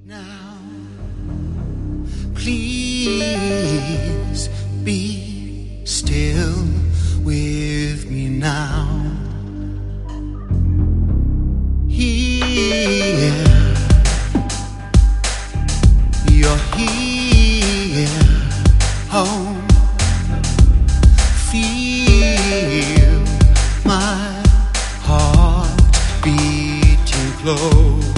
Now, please be still with me now. Here, you're here, home. Feel my heart beating close.